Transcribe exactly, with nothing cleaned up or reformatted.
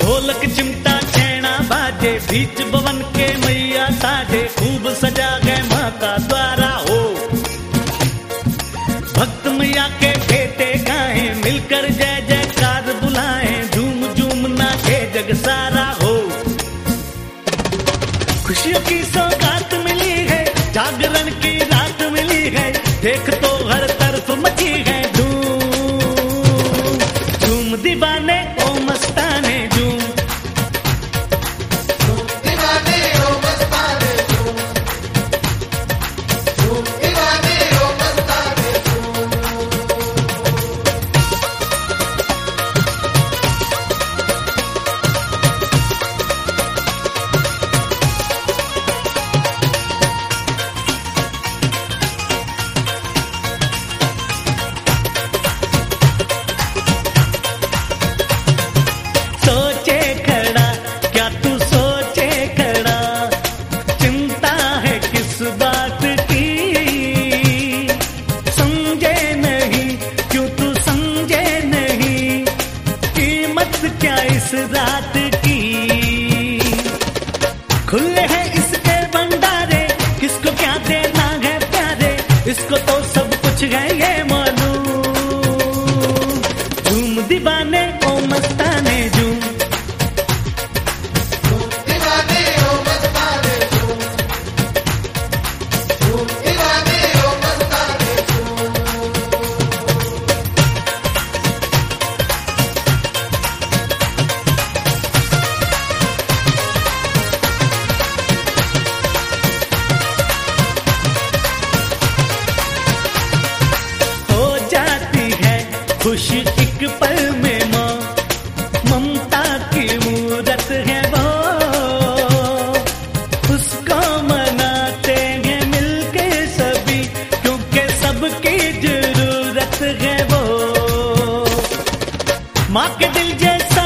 ढोलक चिमटा छेना बाजे, बीच भवन के मैया साजे, खूब सजा गए माँ का द्वारा हो। भक्त मैया के बेटे गाएं, मिलकर जय जयकार बुलाएं, झूम झूम नाचे जग सारा हो। खुशियों की सौगात मिली है, जागरण की रात मिली है, देख तो हर तरफ मची है धूम। झूम दीवाने ओ मस्ताने झूम, झूम दीवाने ओ मस्ताने झूम, झूम दीवाने ओ मस्ताने झूम। सोचे खड़ा क्या तू सोचे खड़ा, चिंता है किस बात की, समझे नहीं क्यों तू समझे नहीं, कीमत क्या इस रात की। खुले हैं इसके भंडारे, किसको क्या देना है प्यारे, इसको तो सब कुछ है ये मालूम। झूम दीवाने ओ मस्ताने झूम, झूम दीवाने ओ मस्ताने झूम, झूम दीवाने ओ मस्ताने झूम। हो जाती है खुश एक पल में माँ, ममता की मूरत है वो, उसको मनाते हैं मिलके सभी, क्योंकि सबकी जरूरत है वो। माँ के दिल जैसा